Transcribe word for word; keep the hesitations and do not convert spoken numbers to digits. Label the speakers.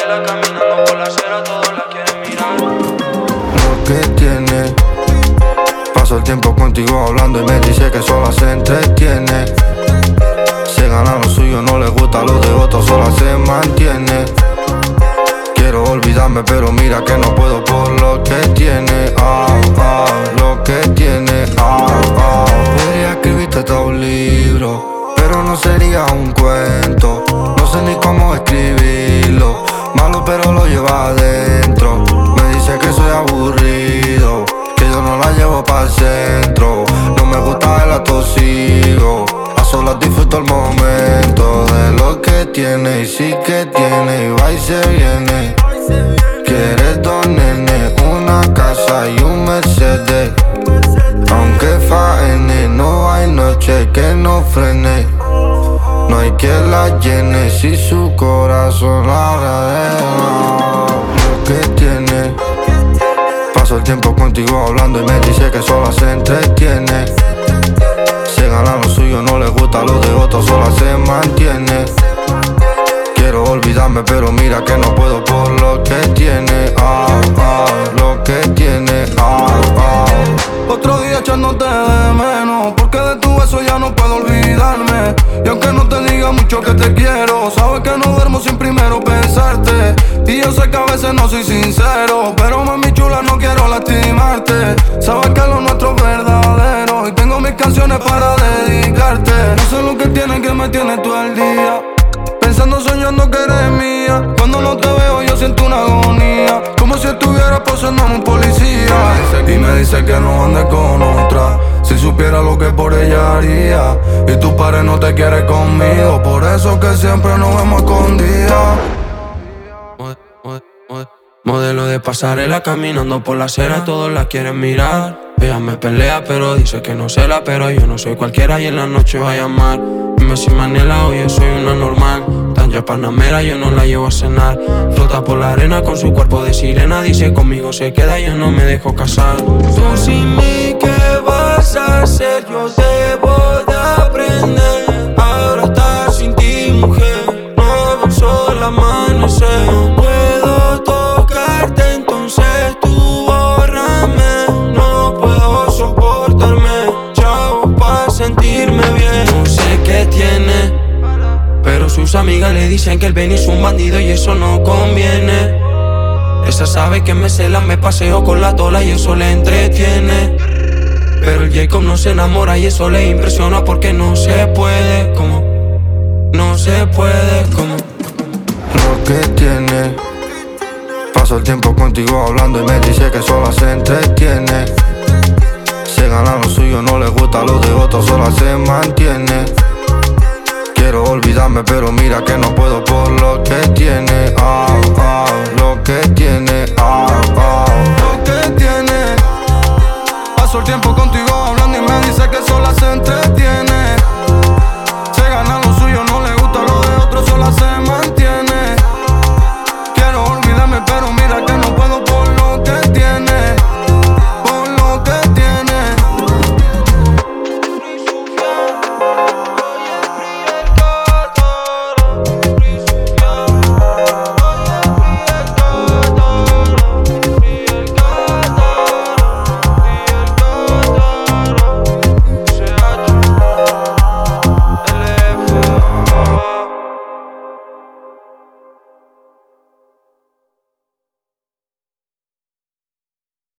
Speaker 1: pasarela caminando por la acera, todos la quieren mirar.
Speaker 2: Lo que tiene, paso el tiempo contigo hablando y me dice que sola se entretiene. Se gana lo suyo, no le gusta lo de otros, sola se mantiene. Quiero olvidarme pero mira que no puedo por lo que tiene. Ah, ah, lo que tiene. Ah, ah. Podría escribirte todo un libro, pero no sería un cuento. No sé ni cómo escribirlo, malo pero lo lleva adentro. Me dice que soy aburrido, que yo no la llevo pa'l centro. No me gusta el atosigo, a solas disfruto el momento de lo que tiene. Y sí que tiene, y va y se viene. Quiere dos nenes, una casa y un Mercedes. Aunque faene, no hay noche que no frene. No hay quien la llene si su corazón la agradece. Lo que tiene, paso el tiempo contigo hablando y me dice que sola se entretiene. Se gana lo suyo, no le gusta lo de otros, sola se mantiene. Quiero olvidarme pero mira que no puedo por lo que tiene. Ah, ah, lo que tiene. Ah, ah.
Speaker 3: Otro día echándote de menos, porque de tu beso ya no puedo olvidarme. Y aunque no te diga mucho que te quiero, sabes que no duermo sin primero pensarte. Y yo sé que a veces no soy sincero, pero mami chula no quiero lastimarte. Sabes que lo nuestro es verdadero y tengo mis canciones para dedicarte. No sé lo que tiene que me tiene todo el día pensando, soñando que eres mía. Cuando no te veo yo siento una agonía, como si estuviera posando en un policía. Y me dice que no ande con otra, si supiera lo que por ella haría. Y tu padre no te quiere conmigo, por eso que siempre nos vemos escondidas.
Speaker 1: Modelo de pasarela caminando por la acera, todos la quieren mirar. Ella me pelea pero dice que no se la, pero yo no soy cualquiera y en la noche va a llamar. Dime si Manela, oye soy una normal. Tan ya panamera, yo no la llevo a cenar. Flota por la arena con su cuerpo de sirena. Dice conmigo se queda, yo no me dejo casar. Tú sin mí, ¿qué vas a hacer? Yo debo de aprender. Ahora estás sin ti, mujer, no veo el sol amanecer. No puedo tocarte, entonces tú bórrame. No puedo soportarme, chavo, pa' sentirme bien. No sé qué tiene, pero sus amigas le dicen que el Benny es un bandido y eso no conviene. Esa sabe que me cela, me paseo con la tola y eso le entretiene. Pero el Jacob no se enamora y eso le impresiona porque no se puede, como no se puede, como
Speaker 2: lo que tiene, paso el tiempo contigo hablando y me dice que sola se entretiene. Se gana lo suyo, no le gusta lo de otros, sola se mantiene. Quiero olvidarme pero mira que no puedo por lo que tiene.